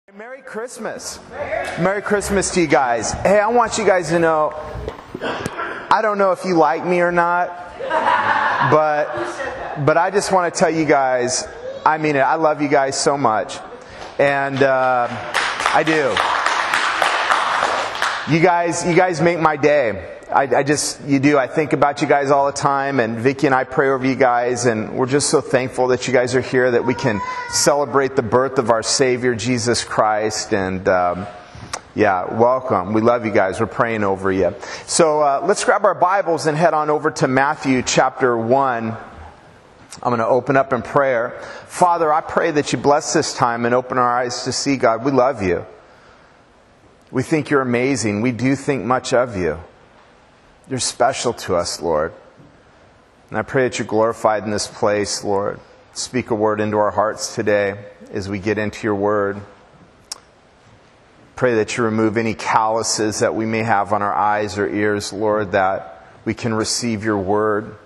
Merry Christmas. Merry Christmas to you guys. Hey, I want you guys to know, I don't know if you like me or not, but I just want to tell you guys, I mean it, I love you guys so much. And I do. You guys make my day. You do. I think about you guys all the time, and Vicki and I pray over you guys, and we're just so thankful that you guys are here, that we can celebrate the birth of our Savior, Jesus Christ, and welcome. We love you guys. We're praying over you. So let's grab our Bibles and head on over to Matthew chapter 1. I'm going to open up in prayer. Father, I pray that you bless this time and open our eyes to see, God. We love you. We think you're amazing. We do think much of you. You're special to us, Lord. And I pray that you're glorified in this place, Lord. Speak a word into our hearts today as we get into your word. Pray that you remove any calluses that we may have on our eyes or ears, Lord, that we can receive your word.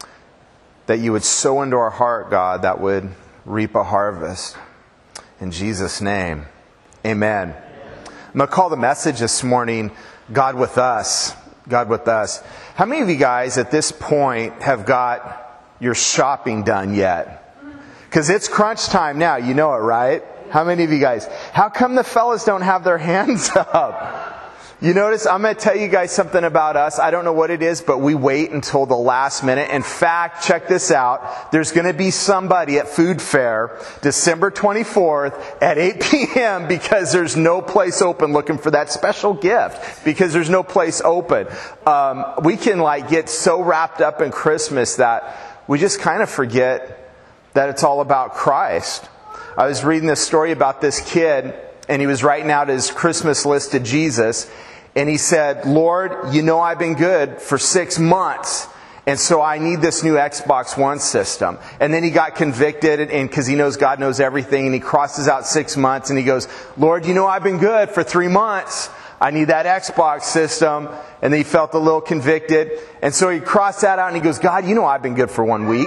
That you would sow into our heart, God, that would reap a harvest. In Jesus' name, amen. I'm going to call the message this morning, God with us. God with us. How many of you guys at this point have got your shopping done yet? Because it's crunch time now, you know it, right? How many of you guys? How come the fellas don't have their hands up? You notice, I'm going to tell you guys something about us. I don't know what it is, but we wait until the last minute. In fact, check this out. There's going to be somebody at Food Fair, December 24th at 8 p.m. because there's no place open looking for that special gift. Because there's no place open. We can get so wrapped up in Christmas that we just kind of forget that it's all about Christ. I was reading this story about this kid, and he was writing out his Christmas list to Jesus. And he said, Lord, you know I've been good for 6 months. And so I need this new Xbox One system. And then he got convicted, and because he knows God knows everything. And he crosses out 6 months and he goes, Lord, you know I've been good for 3 months. I need that Xbox system. And then he felt a little convicted. And so he crossed that out and he goes, God, you know I've been good for 1 week.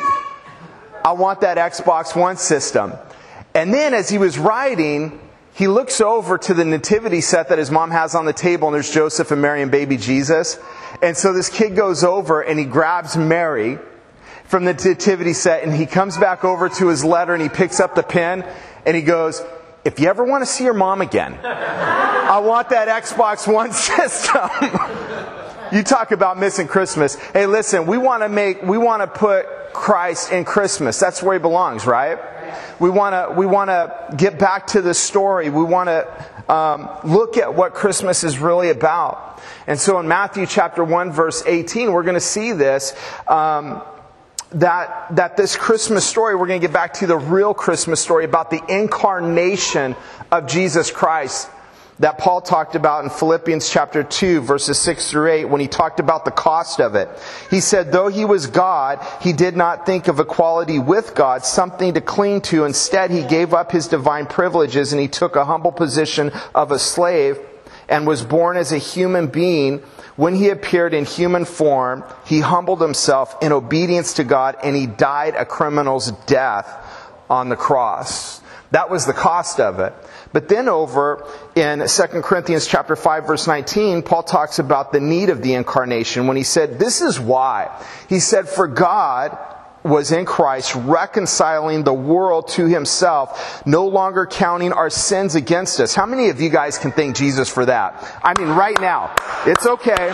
I want that Xbox One system. And then as he was writing, he looks over to the nativity set that his mom has on the table, and there's Joseph and Mary and baby Jesus. And so this kid goes over and he grabs Mary from the nativity set, and he comes back over to his letter and he picks up the pen and he goes, if you ever want to see your mom again, I want that Xbox One system. You talk about missing Christmas. Hey, listen, we want to put Christ in Christmas. That's where he belongs, right? We want to get back to the story. We want to look at what Christmas is really about. And so in Matthew chapter 1, verse 18, we're going to see this, that this Christmas story, we're going to get back to the real Christmas story about the incarnation of Jesus Christ that Paul talked about in Philippians chapter 2, verses 6 through 8, when he talked about the cost of it. He said, though he was God, he did not think of equality with God something to cling to. Instead, he gave up his divine privileges and he took a humble position of a slave and was born as a human being. When he appeared in human form, he humbled himself in obedience to God, and he died a criminal's death on the cross. That was the cost of it. But then over in 2 Corinthians chapter 5, verse 19, Paul talks about the need of the incarnation when he said, this is why. He said, for God was in Christ reconciling the world to himself, no longer counting our sins against us. How many of you guys can thank Jesus for that? I mean, right now. It's okay.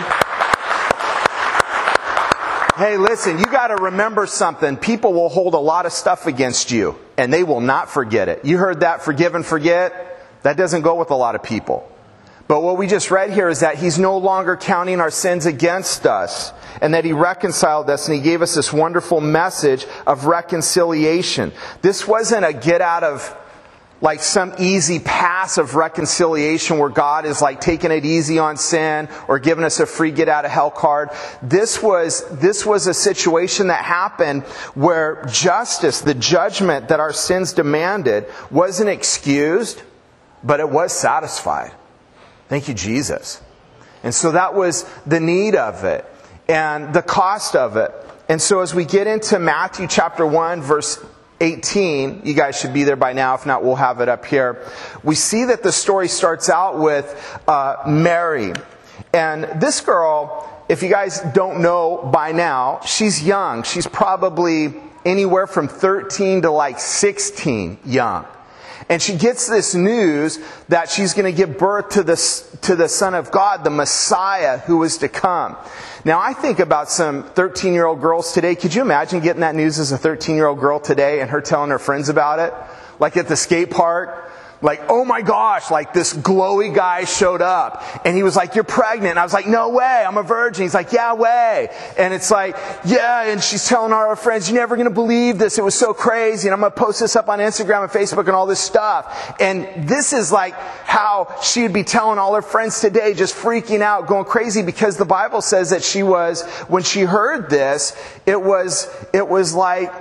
Hey, listen, you got to remember something. People will hold a lot of stuff against you, and they will not forget it. You heard that, forgive and forget? That doesn't go with a lot of people. But what we just read here is that he's no longer counting our sins against us, and that he reconciled us, and he gave us this wonderful message of reconciliation. This wasn't a get out of some easy pass of reconciliation where God is taking it easy on sin or giving us a free get out of hell card. This was a situation that happened where justice, the judgment that our sins demanded, wasn't excused, but it was satisfied. Thank you, Jesus. And so that was the need of it and the cost of it. And so as we get into Matthew chapter 1, verse 18, you guys should be there by now. If not, we'll have it up here. We see that the story starts out with Mary. And this girl, if you guys don't know by now, she's young. She's probably anywhere from 13 to like 16 young. And she gets this news that she's going to give birth to the Son of God, the Messiah who is to come. Now, I think about some 13-year-old girls today. Could you imagine getting that news as a 13-year-old girl today and her telling her friends about it? Like at the skate park. Like, oh my gosh, like this glowy guy showed up and he was like, you're pregnant. And I was like, no way, I'm a virgin. He's like, yeah, way. And it's like, yeah, and she's telling all her friends, you're never going to believe this. It was so crazy. And I'm going to post this up on Instagram and Facebook and all this stuff. And this is like how she would be telling all her friends today, just freaking out, going crazy, because the Bible says that she was, when she heard this, it was like,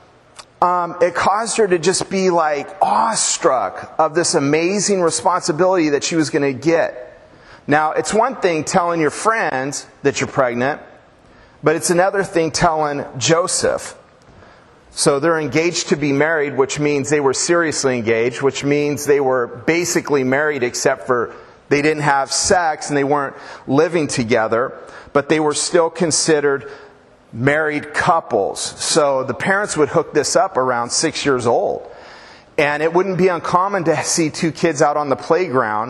it caused her to just be like awestruck of this amazing responsibility that she was going to get. Now, it's one thing telling your friends that you're pregnant, but it's another thing telling Joseph. So they're engaged to be married, which means they were seriously engaged, which means they were basically married except for they didn't have sex and they weren't living together, but they were still considered married couples. So the parents would hook this up around 6 years old. And it wouldn't be uncommon to see two kids out on the playground,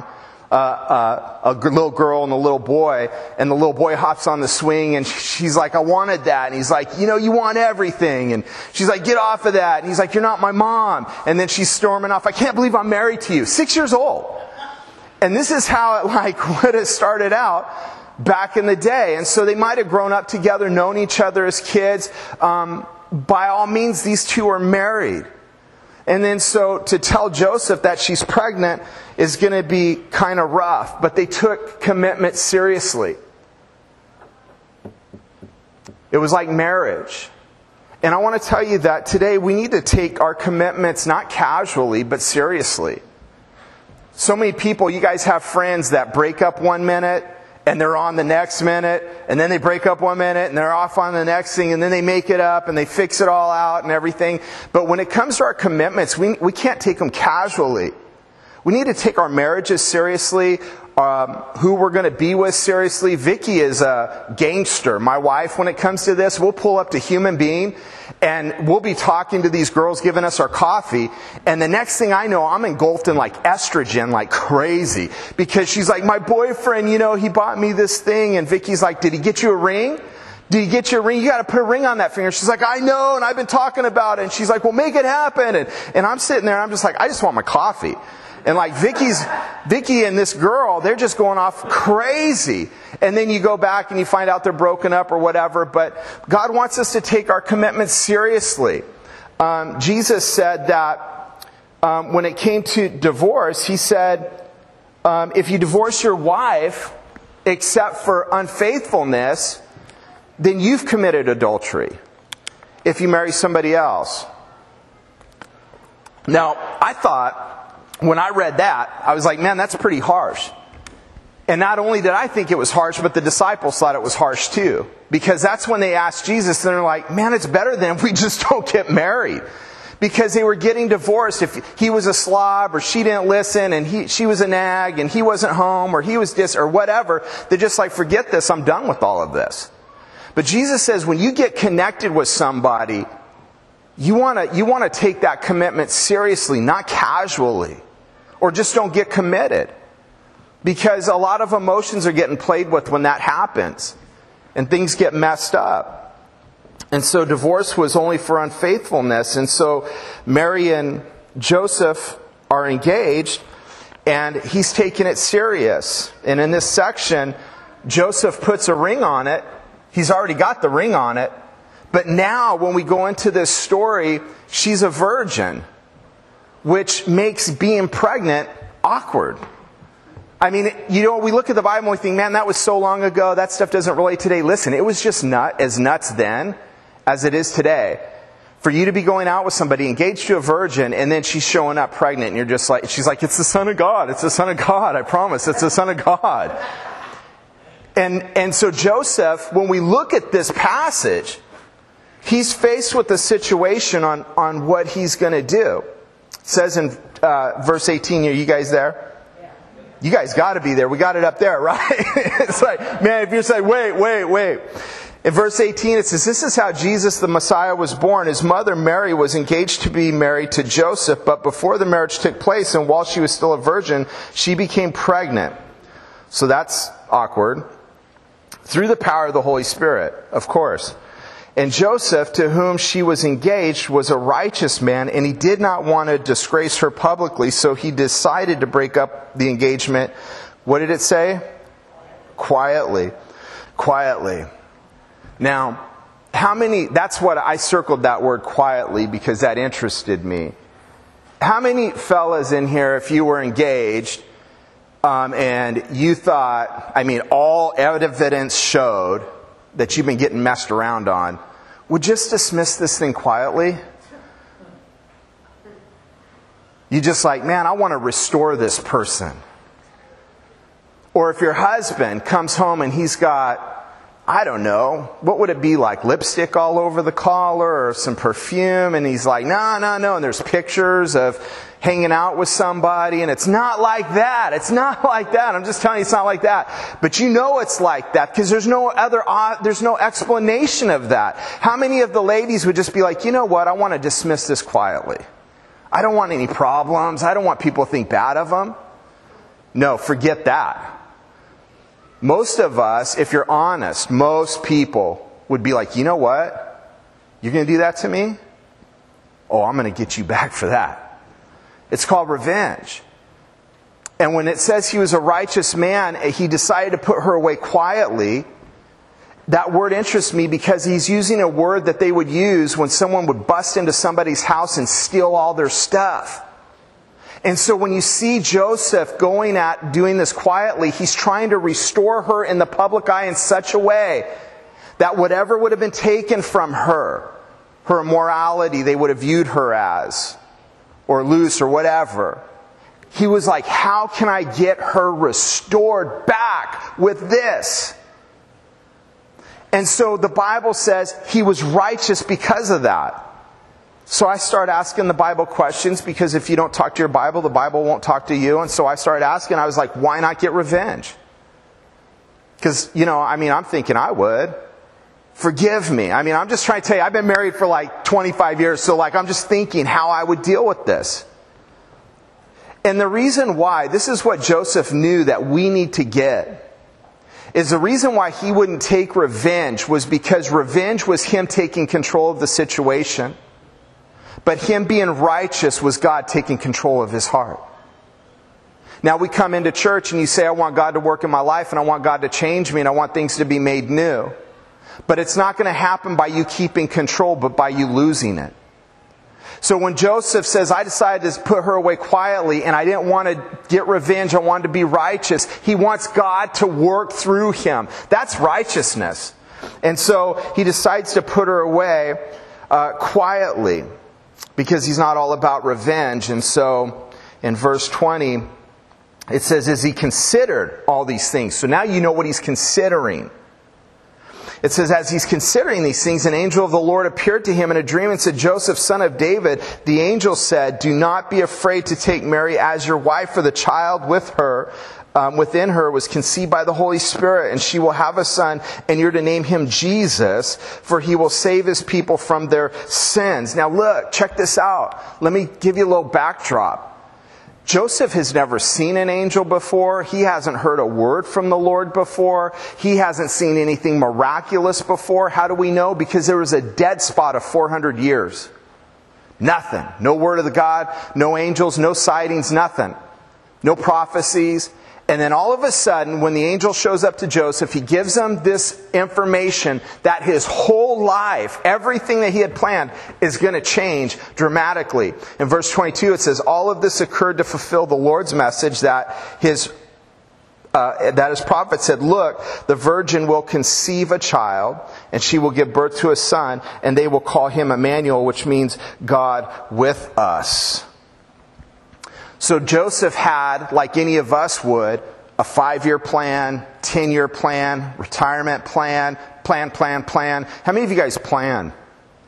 a little girl and a little boy, and the little boy hops on the swing and she's like, I wanted that. And he's like, you know, you want everything. And she's like, get off of that. And he's like, you're not my mom. And then she's storming off, I can't believe I'm married to you. 6 years old. And this is how it like would have started out back in the day. And so they might have grown up together, known each other as kids. By all means, these two are married. And then so to tell Joseph that she's pregnant is going to be kind of rough. But they took commitment seriously. It was like marriage. And I want to tell you that today we need to take our commitments not casually, but seriously. So many people, you guys have friends that break up 1 minute, and they're on the next minute, and then they break up 1 minute, and they're off on the next thing, and then they make it up, and they fix it all out and everything. But when it comes to our commitments, we can't take them casually. We need to take our marriages seriously, who we're going to be with seriously. Vicky is a gangster. My wife, when it comes to this, we'll pull up to Human Being, and we'll be talking to these girls giving us our coffee, and the next thing I know, I'm engulfed in like estrogen like crazy, because she's like, my boyfriend, you know, he bought me this thing, and Vicky's like, did he get you a ring? Did he get you a ring? You got to put a ring on that finger. She's like, I know, and I've been talking about it. And she's like, well, make it happen. And I'm sitting there, I'm just like, I just want my coffee. And like Vicky and this girl, they're just going off crazy. And then you go back and you find out they're broken up or whatever. But God wants us to take our commitments seriously. Jesus said that when it came to divorce, he said, if you divorce your wife except for unfaithfulness, then you've committed adultery. If you marry somebody else. Now, I thought, when I read that, I was like, man, that's pretty harsh. And not only did I think it was harsh, but the disciples thought it was harsh too. Because that's when they asked Jesus, and they're like, man, it's better than if we just don't get married. Because they were getting divorced. If he was a slob, or she didn't listen, and she was a nag, and he wasn't home, or he was or whatever, they're just like, forget this, I'm done with all of this. But Jesus says, when you get connected with somebody, you want to take that commitment seriously, not casually. Or just don't get committed. Because a lot of emotions are getting played with when that happens. And things get messed up. And so divorce was only for unfaithfulness. And so Mary and Joseph are engaged. And he's taking it serious. And in this section, Joseph puts a ring on it. He's already got the ring on it. But now when we go into this story, she's a virgin. Which makes being pregnant awkward. I mean, you know, we look at the Bible and we think, man, that was so long ago, that stuff doesn't relate today. Listen, it was just as nuts then as it is today. For you to be going out with somebody engaged to a virgin, and then she's showing up pregnant, and you're just like, she's like, it's the Son of God, it's the Son of God, I promise, it's the Son of God. And so Joseph, when we look at this passage, he's faced with a situation on what he's going to do. It says in verse 18 here, you guys there? You guys got to be there. We got it up there, right? It's like, man, if you're saying, wait. In verse 18 it says, this is how Jesus the Messiah was born. His mother Mary was engaged to be married to Joseph, but before the marriage took place and while she was still a virgin, she became pregnant. So that's awkward. Through the power of the Holy Spirit, of course. And Joseph, to whom she was engaged, was a righteous man, and he did not want to disgrace her publicly, so he decided to break up the engagement. What did it say? Quietly. Now, that's what I circled that word quietly because that interested me. How many fellas in here, if you were engaged, and you thought, all evidence showed that you've been getting messed around on, would just dismiss this thing quietly? You just like, man, I want to restore this person. Or if your husband comes home and he's got, I don't know, what would it be like? Lipstick all over the collar or some perfume, and he's like, no. And there's pictures of hanging out with somebody, and it's not like that. I'm just telling you it's not like that. But you know it's like that because there's no explanation of that. How many of the ladies would just be like, you know what, I want to dismiss this quietly. I don't want any problems. I don't want people to think bad of them. No, forget that. Most of us, if you're honest, most people would be like, you know what? You're going to do that to me? Oh, I'm going to get you back for that. It's called revenge. And when it says he was a righteous man, he decided to put her away quietly. That word interests me because he's using a word that they would use when someone would bust into somebody's house and steal all their stuff. And so when you see Joseph doing this quietly, he's trying to restore her in the public eye in such a way that whatever would have been taken from her immorality they would have viewed her as, or loose or whatever. He was like, how can I get her restored back with this? And so the Bible says he was righteous because of that. So I start asking the Bible questions because if you don't talk to your Bible, the Bible won't talk to you. And so I started asking, I was like, why not get revenge? Because, I'm thinking I would. Forgive me. I'm just trying to tell you, I've been married for like 25 years. So I'm just thinking how I would deal with this. And the reason why, this is what Joseph knew that we need to get, is the reason why he wouldn't take revenge was because revenge was him taking control of the situation. But him being righteous was God taking control of his heart. Now we come into church and you say, I want God to work in my life and I want God to change me and I want things to be made new. But it's not going to happen by you keeping control, but by you losing it. So when Joseph says, I decided to put her away quietly and I didn't want to get revenge, I wanted to be righteous, he wants God to work through him. That's righteousness. And so he decides to put her away quietly because he's not all about revenge. And so in verse 20, it says, as he considered all these things. So now you know what he's considering. It says, as he's considering these things, an angel of the Lord appeared to him in a dream and said, Joseph, son of David, the angel said, do not be afraid to take Mary as your wife, for the child within her was conceived by the Holy Spirit, and she will have a son, and you're to name him Jesus, for he will save his people from their sins. Now look, check this out. Let me give you a little backdrop. Joseph has never seen an angel before. He hasn't heard a word from the Lord before. He hasn't seen anything miraculous before. How do we know? Because there was a dead spot of 400 years. Nothing. No word of the God, no angels, no sightings, nothing. No prophecies. And then all of a sudden, when the angel shows up to Joseph, he gives him this information that his whole life, everything that he had planned, is going to change dramatically. In verse 22, it says, all of this occurred to fulfill the Lord's message that his prophet said, look, the virgin will conceive a child, and she will give birth to a son, and they will call him Emmanuel, which means God with us. So Joseph had, like any of us would, a 5-year plan, 10-year plan, retirement plan. How many of you guys plan?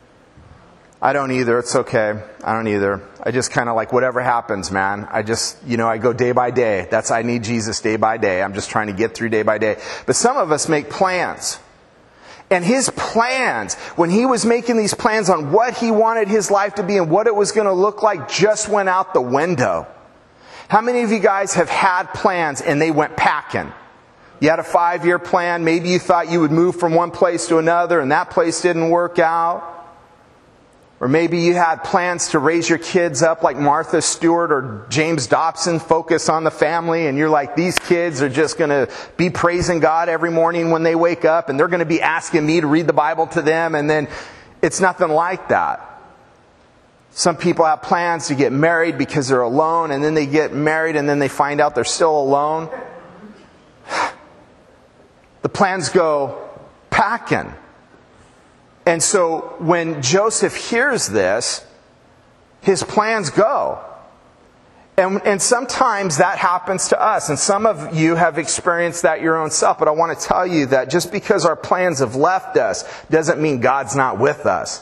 I don't either. It's okay. I don't either. I just kind of like whatever happens, man. I just, I go day by day. I need Jesus day by day. I'm just trying to get through day by day. But some of us make plans. And his plans, when he was making these plans on what he wanted his life to be and what it was going to look like, just went out the window. How many of you guys have had plans and they went packing? You had a 5-year plan. Maybe you thought you would move from one place to another and that place didn't work out. Or maybe you had plans to raise your kids up like Martha Stewart or James Dobson, focus on the family, and you're like, these kids are just going to be praising God every morning when they wake up, and they're going to be asking me to read the Bible to them, and then it's nothing like that. Some people have plans to get married because they're alone, and then they get married and then they find out they're still alone. The plans go packing. And so when Joseph hears this, his plans go. And sometimes that happens to us. And some of you have experienced that your own self. But I want to tell you that just because our plans have left us doesn't mean God's not with us.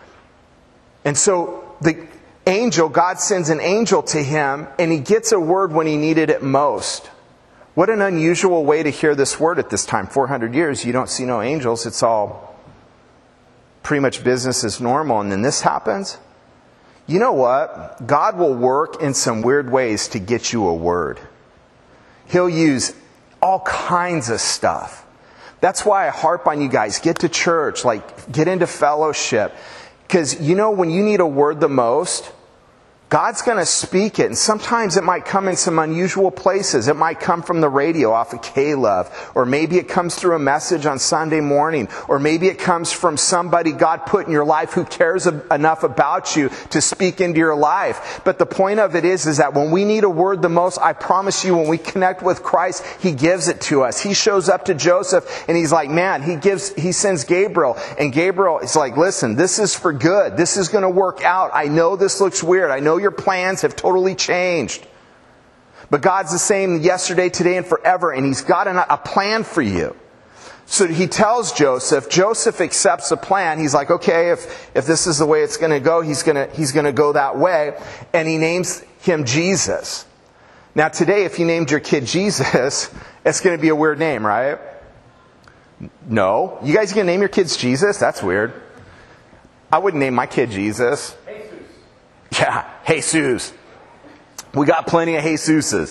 And so God sends an angel to him, and he gets a word when he needed it most. What an unusual way to hear this word at this time. 400 years, you don't see no angels. It's all pretty much business as normal, and then this happens. You know what? God will work in some weird ways to get you a word. He'll use all kinds of stuff. That's why I harp on you guys. Get to church, get into fellowship. Because when you need a word the most, God's going to speak it. And sometimes it might come in some unusual places. It might come from the radio off of K-Love. Or maybe it comes through a message on Sunday morning. Or maybe it comes from somebody God put in your life who cares enough about you to speak into your life. But the point of it is that when we need a word the most, I promise you, when we connect with Christ, he gives it to us. He shows up to Joseph and he's like, man, he sends Gabriel. And Gabriel is like, listen, this is for good. This is going to work out. I know this looks weird. I know your plans have totally changed. But God's the same yesterday, today, and forever, and he's got a plan for you. So he tells Joseph. Joseph accepts the plan. He's like, okay, if this is the way it's going to go, he's going to go that way. And he names him Jesus. Now today, if you named your kid Jesus, it's going to be a weird name, right? No. You guys going to name your kids Jesus? That's weird. I wouldn't name my kid Jesus. Yeah, Jesus. We got plenty of Jesuses.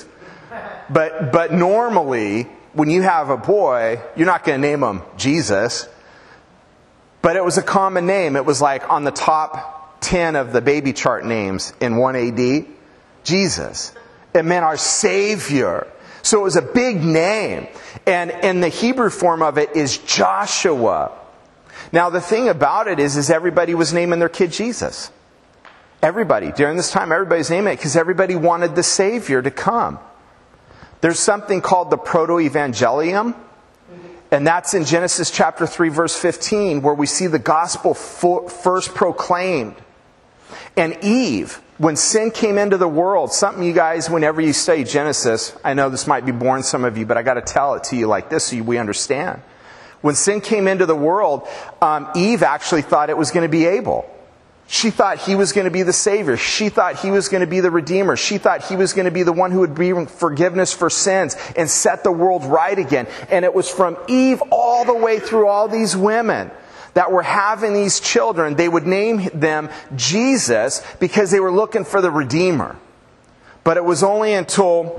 But normally, when you have a boy, you're not going to name him Jesus. But it was a common name. It was like on the top 10 of the baby chart names in 1 AD. Jesus. It meant our Savior. So it was a big name. And the Hebrew form of it is Joshua. Now the thing about it is everybody was naming their kid Jesus. Everybody. During this time, everybody's naming it because everybody wanted the Savior to come. There's something called the Proto-Evangelium. And that's in Genesis chapter 3, verse 15, where we see the gospel first proclaimed. And Eve, when sin came into the world, something you guys, whenever you study Genesis, I know this might be boring some of you, but I got to tell it to you like this so we understand. When sin came into the world, Eve actually thought it was going to be Abel. She thought he was going to be the Savior. She thought he was going to be the Redeemer. She thought he was going to be the one who would bring forgiveness for sins and set the world right again. And it was from Eve all the way through all these women that were having these children. They would name them Jesus because they were looking for the Redeemer. But it was only until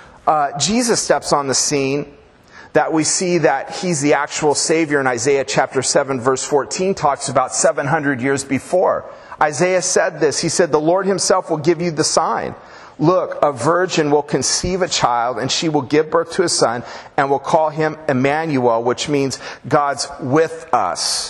Jesus steps on the scene that we see that he's the actual Savior. In Isaiah chapter 7 verse 14 talks about 700 years before. Isaiah said this. He said, the Lord himself will give you the sign. Look, a virgin will conceive a child and she will give birth to a son and will call him Emmanuel, which means God's with us.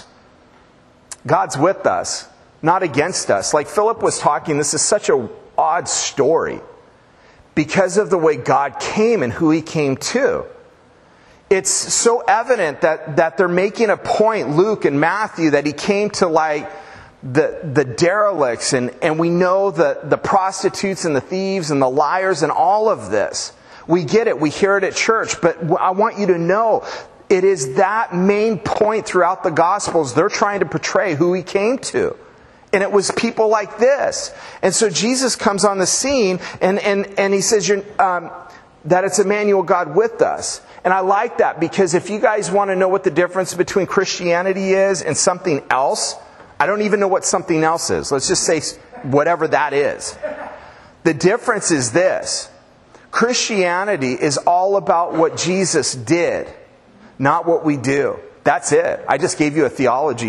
God's with us, not against us. Like Philip was talking, this is such an odd story because of the way God came and who he came to. It's so evident that they're making a point, Luke and Matthew, that he came to like the derelicts and we know the prostitutes and the thieves and the liars and all of this. We get it. We hear it at church. But I want you to know it is that main point throughout the Gospels. They're trying to portray who he came to. And it was people like this. And so Jesus comes on the scene and he says that it's Emmanuel, God with us. And I like that, because if you guys want to know what the difference between Christianity is and something else, I don't even know what something else is. Let's just say whatever that is. The difference is this. Christianity is all about what Jesus did, not what we do. That's it. I just gave you a theology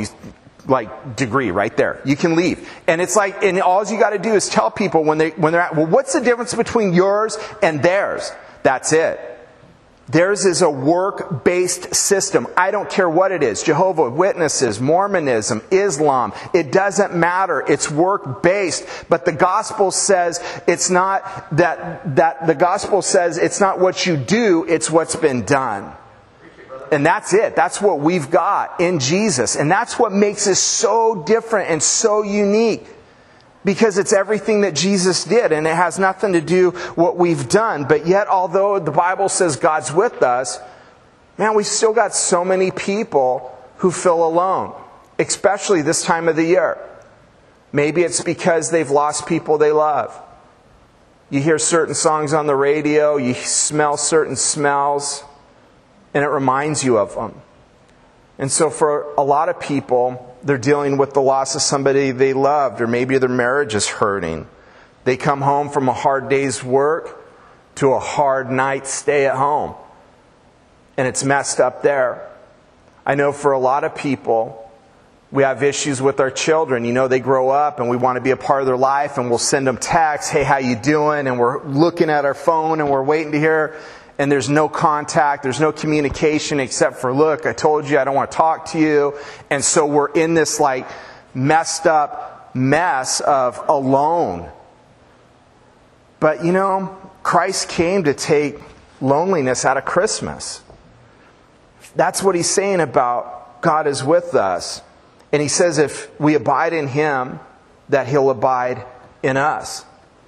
degree right there. You can leave. And it's like, and all you got to do is tell people when they're at, well, what's the difference between yours and theirs? That's it. Theirs is a work-based system. I don't care what it is. Jehovah's Witnesses, Mormonism, Islam. It doesn't matter. It's work-based. But the gospel says it's not that the gospel says it's not what you do, it's what's been done. And that's it. That's what we've got in Jesus. And that's what makes us so different and so unique. Because it's everything that Jesus did, and it has nothing to do what we've done. But yet, although the Bible says God's with us, man, we still got so many people who feel alone, especially this time of the year. Maybe it's because they've lost people they love. You hear certain songs on the radio, you smell certain smells, and it reminds you of them. And so for a lot of people, they're dealing with the loss of somebody they loved, or maybe their marriage is hurting. They come home from a hard day's work to a hard night's stay at home. And it's messed up there. I know for a lot of people, we have issues with our children. You know, they grow up and we want to be a part of their life, and we'll send them texts, hey, how you doing? And we're looking at our phone and we're waiting to hear. And there's no contact, there's no communication except for, look, I told you I don't want to talk to you. And so we're in this messed up mess of alone. But you know, Christ came to take loneliness out of Christmas. That's what he's saying about God is with us. And he says if we abide in him, that he'll abide in us.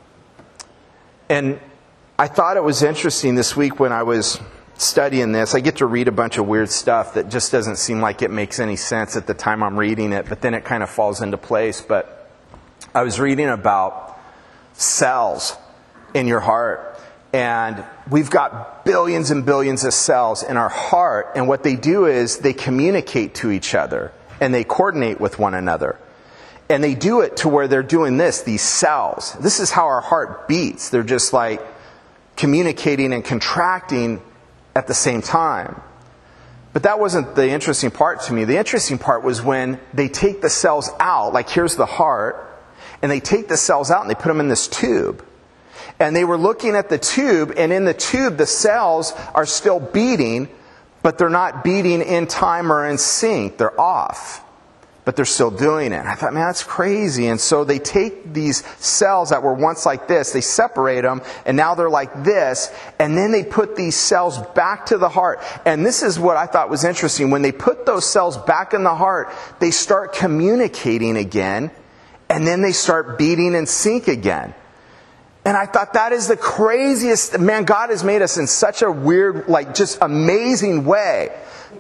And I thought it was interesting this week when I was studying this. I get to read a bunch of weird stuff that just doesn't seem like it makes any sense at the time I'm reading it, but then it kind of falls into place. But I was reading about cells in your heart. And we've got billions and billions of cells in our heart. And what they do is they communicate to each other and they coordinate with one another. And they do it to where they're doing this, these cells. This is how our heart beats. They're just communicating and contracting at the same time. But that wasn't the interesting part to me. The interesting part was when they take the cells out, here's the heart, and they take the cells out and they put them in this tube. And they were looking at the tube, and in the tube the cells are still beating, but they're not beating in time or in sync. They're off. But they're still doing it. And I thought, man, that's crazy. And so they take these cells that were once like this, they separate them, and now they're like this, and then they put these cells back to the heart. And this is what I thought was interesting. When they put those cells back in the heart, they start communicating again, and then they start beating in sync again. And I thought that is the craziest, man, God has made us in such a weird, just amazing way.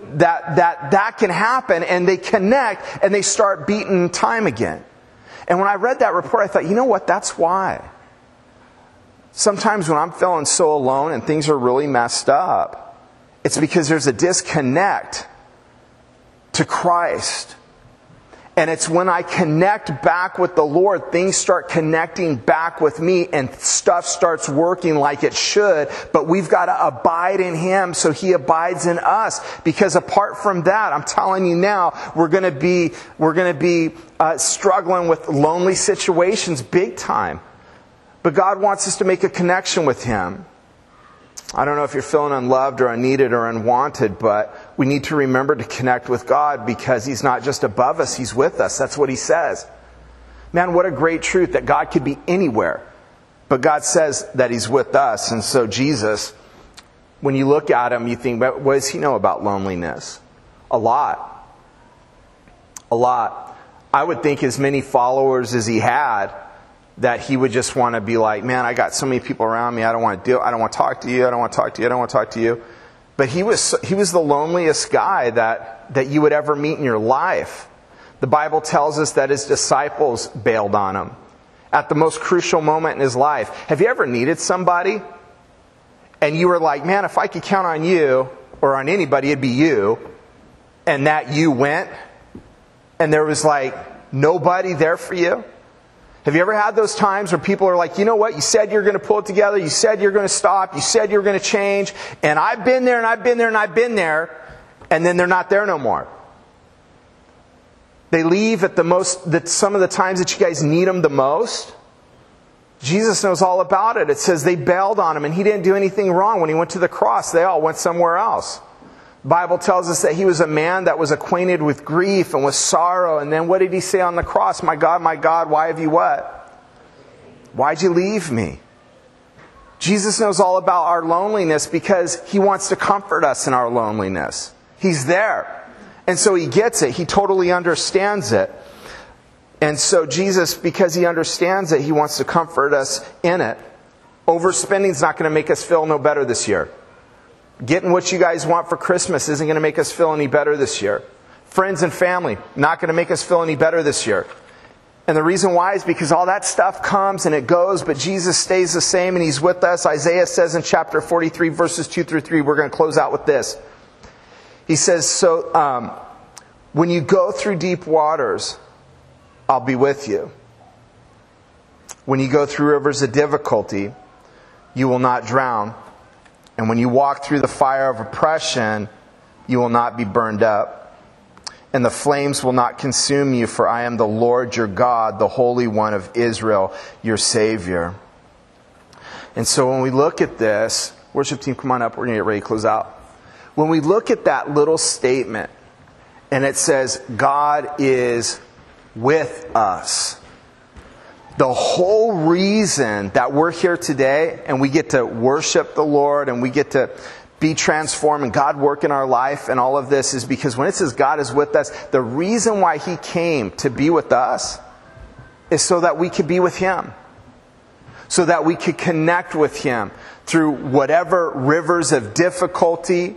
That can happen, and they connect and they start beating time again. And when I read that report, I thought, you know what? That's why. Sometimes when I'm feeling so alone and things are really messed up, it's because there's a disconnect to Christ. And it's when I connect back with the Lord, things start connecting back with me and stuff starts working like it should. But we've got to abide in him so he abides in us. Because apart from that, I'm telling you now, we're going to be struggling with lonely situations big time. But God wants us to make a connection with him. I don't know if you're feeling unloved or unneeded or unwanted, but we need to remember to connect with God because he's not just above us, he's with us. That's what he says. Man, what a great truth that God could be anywhere. But God says that he's with us. And so Jesus, when you look at him, you think, what does he know about loneliness? A lot. A lot. I would think as many followers as he had, that he would just want to be like, man, I got so many people around me, I don't want to talk to you, I don't want to talk to you, I don't want to talk to you. But he was the loneliest guy that you would ever meet in your life. The Bible tells us that his disciples bailed on him at the most crucial moment in his life. Have you ever needed somebody and you were like, man, if I could count on you or on anybody, it'd be you, and that you went and there was like nobody there for you? Have you ever had those times where people are like, you know what, you said you're going to pull it together, you said you're going to stop, you said you're going to change, and I've been there and I've been there and I've been there, and then they're not there no more. They leave at some of the times that you guys need them the most. Jesus knows all about it. It says they bailed on him and he didn't do anything wrong. When he went to the cross, they all went somewhere else. The Bible tells us that he was a man that was acquainted with grief and with sorrow. And then what did he say on the cross? My God, why have you what? Why'd you leave me? Jesus knows all about our loneliness because he wants to comfort us in our loneliness. He's there. And so he gets it. He totally understands it. And so Jesus, because he understands it, he wants to comfort us in it. Overspending is not going to make us feel no better this year. Getting what you guys want for Christmas isn't going to make us feel any better this year. Friends and family, not going to make us feel any better this year. And the reason why is because all that stuff comes and it goes, but Jesus stays the same and he's with us. Isaiah says in chapter 43, verses 2 through 3, we're going to close out with this. He says, when you go through deep waters, I'll be with you. When you go through rivers of difficulty, you will not drown. And when you walk through the fire of oppression, you will not be burned up. And the flames will not consume you, for I am the Lord your God, the Holy One of Israel, your Savior. And so when we look at this, worship team, come on up, we're going to get ready to close out. When we look at that little statement, and it says, God is with us. The whole reason that we're here today, and we get to worship the Lord, and we get to be transformed, and God work in our life, and all of this is because when it says God is with us, the reason why he came to be with us is so that we could be with him. So that we could connect with him through whatever rivers of difficulty,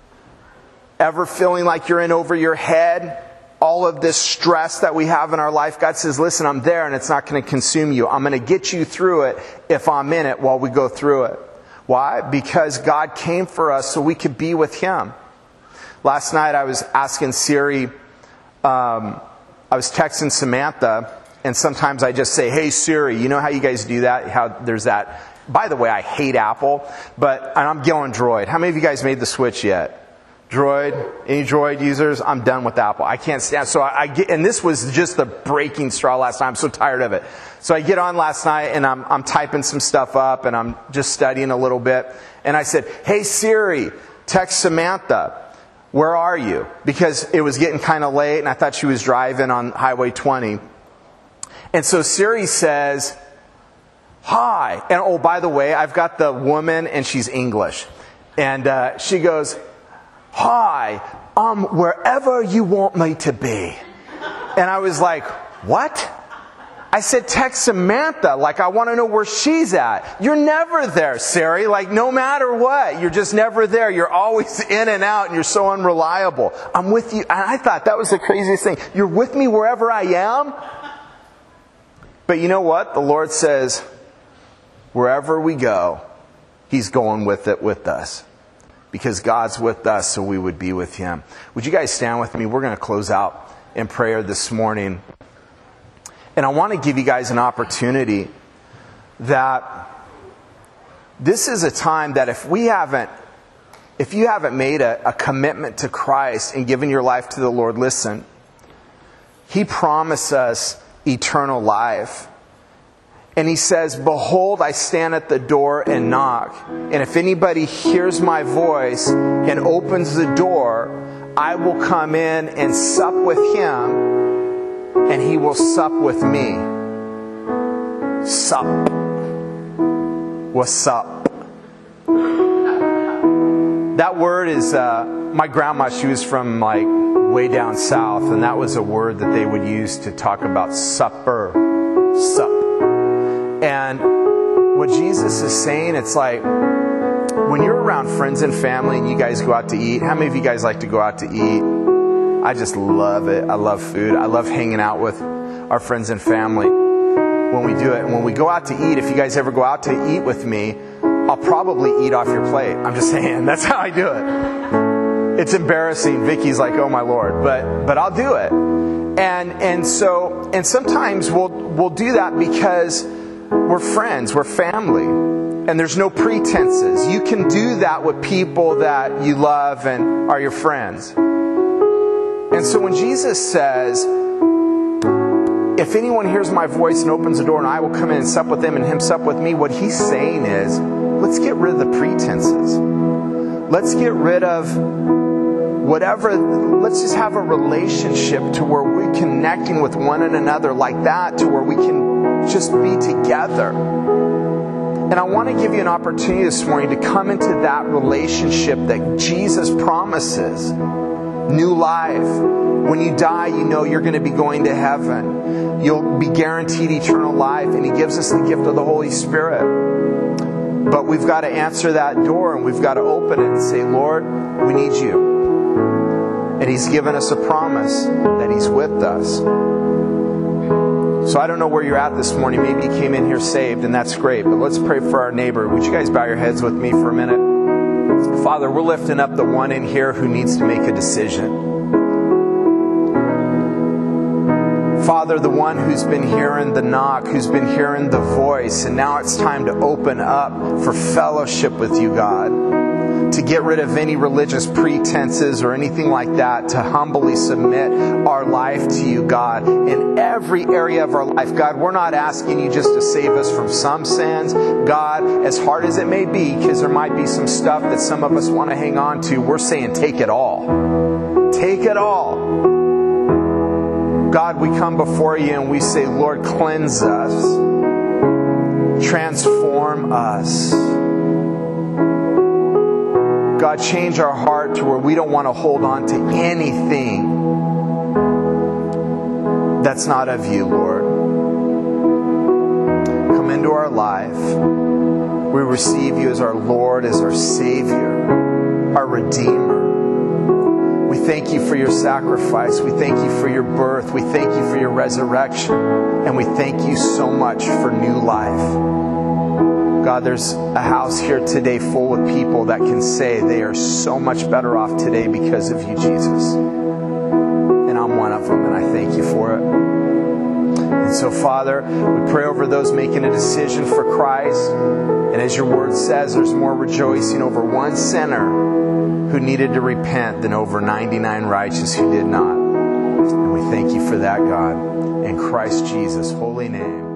ever feeling like you're in over your head, all of this stress that we have in our life. God says, listen, I'm there and it's not going to consume you. I'm going to get you through it if I'm in it while we go through it. Why? Because God came for us so we could be with him. Last night I was asking Siri, I was texting Samantha, and sometimes I just say, hey Siri, you know how you guys do that? How there's that. By the way, I hate Apple, and I'm going Droid. How many of you guys made the switch yet? Droid, any Droid users? I'm done with Apple. I can't stand. So I get, and this was just the breaking straw last night. I'm so tired of it. So I get on last night and I'm typing some stuff up and I'm just studying a little bit. And I said, hey Siri, text Samantha. Where are you? Because it was getting kind of late and I thought she was driving on Highway 20. And so Siri says, hi. And oh, by the way, I've got the woman and she's English. And she goes, hi, wherever you want me to be. And I was like, what? I said, text Samantha, like I want to know where she's at. You're never there, Siri, like no matter what. You're just never there. You're always in and out and you're so unreliable. I'm with you. And I thought that was the craziest thing. You're with me wherever I am? But you know what? The Lord says, wherever we go, he's going with it with us. Because God's with us, so we would be with him. Would you guys stand with me? We're going to close out in prayer this morning. And I want to give you guys an opportunity that this is a time that if you haven't made a commitment to Christ and given your life to the Lord, listen, he promised us eternal life. And he says, behold, I stand at the door and knock. And if anybody hears my voice and opens the door, I will come in and sup with him, and he will sup with me. Sup. What's up? That word is, my grandma, she was from like way down south, and that was a word that they would use to talk about supper. Sup. And what Jesus is saying, it's like, when you're around friends and family and you guys go out to eat, how many of you guys like to go out to eat? I just love it. I love food. I love hanging out with our friends and family when we do it. And when we go out to eat, if you guys ever go out to eat with me, I'll probably eat off your plate. I'm just saying, that's how I do it. It's embarrassing. Vicky's like, oh my Lord, but I'll do it. And sometimes we'll do that because we're friends, we're family, and there's no pretenses. You can do that with people that you love and are your friends. And so when Jesus says, if anyone hears my voice and opens the door and I will come in and sup with them and him sup with me, what he's saying is, let's get rid of the pretenses. Let's get rid of whatever. Let's just have a relationship to where we're connecting with one another like that, to where we can just be together. And I want to give you an opportunity this morning to come into that relationship that Jesus promises. New life. When you die, you know you're going to be going to heaven. You'll be guaranteed eternal life, and He gives us the gift of the Holy Spirit. But we've got to answer that door, and we've got to open it and say, Lord, we need you. And He's given us a promise that He's with us. So I don't know where you're at this morning. Maybe you came in here saved, and that's great. But let's pray for our neighbor. Would you guys bow your heads with me for a minute? Father, we're lifting up the one in here who needs to make a decision. Father, the one who's been hearing the knock, who's been hearing the voice, and now it's time to open up for fellowship with you, God. To get rid of any religious pretenses or anything like that, to humbly submit our life to you, God, in every area of our life. God, we're not asking you just to save us from some sins. God, as hard as it may be, because there might be some stuff that some of us want to hang on to, we're saying take it all. Take it all. God, we come before you and we say, Lord, cleanse us. Transform us. God, change our heart to where we don't want to hold on to anything that's not of you, Lord. Come into our life. We receive you as our Lord, as our Savior, our Redeemer. We thank you for your sacrifice. We thank you for your birth. We thank you for your resurrection. And we thank you so much for new life. God, there's a house here today full of people that can say they are so much better off today because of you, Jesus. And I'm one of them, and I thank you for it. And so, Father, we pray over those making a decision for Christ. And as your word says, there's more rejoicing over one sinner who needed to repent than over 99 righteous who did not. And we thank you for that, God. In Christ Jesus' holy name.